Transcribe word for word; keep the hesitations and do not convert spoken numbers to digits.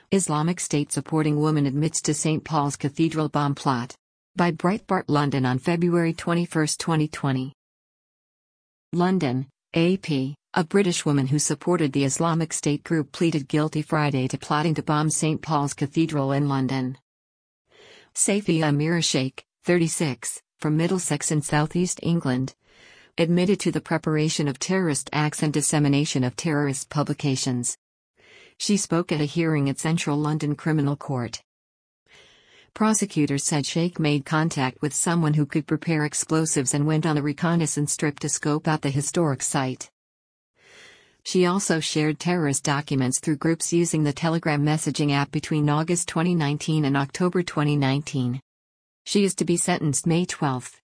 Islamic State supporting woman admits to Saint Paul's Cathedral bomb plot. By Breitbart London on February twenty-first, twenty twenty. London, A P. A British woman who supported the Islamic State group pleaded guilty Friday to plotting to bomb Saint Paul's Cathedral in London. Safia Mirashaik, thirty-six, from Middlesex in southeast England, admitted to the preparation of terrorist acts and dissemination of terrorist publications. She spoke at a hearing at Central London Criminal Court. Prosecutors said Sheikh made contact with someone who could prepare explosives and went on a reconnaissance trip to scope out the historic site. She also shared terrorist documents through groups using the Telegram messaging app between August twenty nineteen and October twenty nineteen. She is to be sentenced May twelfth.